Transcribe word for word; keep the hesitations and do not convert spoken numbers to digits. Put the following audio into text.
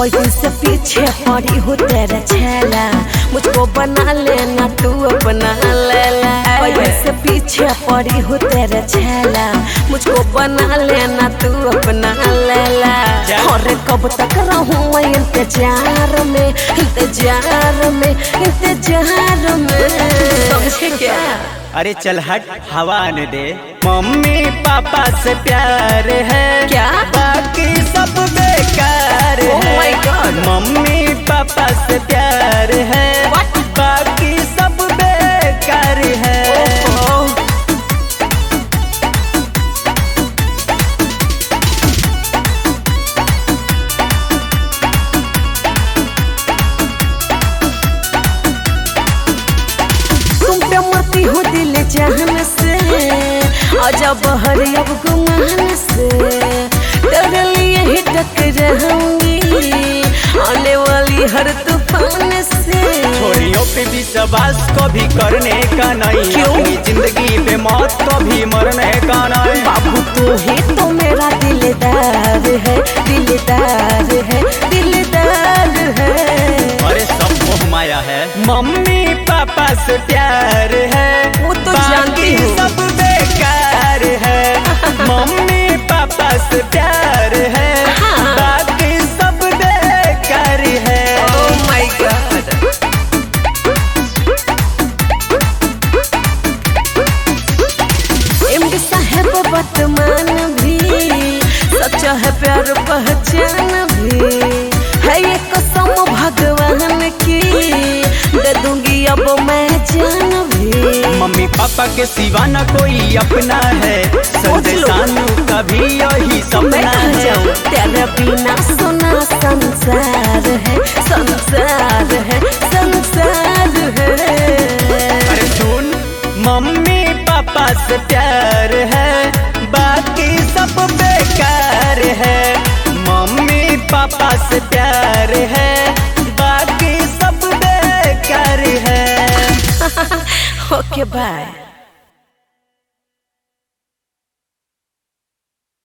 कोई दिन से पीछे पड़ी हूँ तेरे छेला, मुझको बना लेना तू अपना लैला। कोई दिन से पीछे पड़ी हूँ तेरे छेला, मुझको बना लेना तू अपना लैला। और कब तक रहूँ मैं इंतजार में, इंतजार में, इंतजार में, समझे क्या? अरे चल हट हवा न दे। मम्मी पापा से प्यार है क्या? बाकी सब बेकार oh है। मम्मी पापा से प्यार है What? बाकी सब बेकार है। oh, oh. तुम पे मरती हो दिल जहन से, आजा बहर अब गुमान से, तेरे लिए ही टकराऊंगी आने वाली हर तूफान से। छोरियों पे विश्वास को भी करने का नहीं, क्यों? अपनी जिंदगी पे मौत को भी मरने का नहीं। बाबू तू ही तो मेरा दिलदार है, दिलदार है, दिलदार है। अरे सब मोह माया है। मम्मी पापा से प्यार है वो तो जानती बाकी हूँ। सब बेकार है। मम्मी पापा से प्यार है हाँ। बाकी सब बेकार है। Oh my God. एमडी साहब वर्तमान भी सच्चा है, प्यार पहचान भी है, ये कसम भगवान की दे दूंगी अब मैं जान भी। मम्मी पापा के सिवा न कोई अपना है, संजय सानू का भी यही मैं सपना कहाँ है। जाऊँ तेरे बिना, सुना संसार है, संसार है, संसार है। अरे सुन, मम्मी पापा से प्यार है बाकी सब बेकार है। मम्मी पापा से प्यार है बाकी सब बेकार है। Okay by.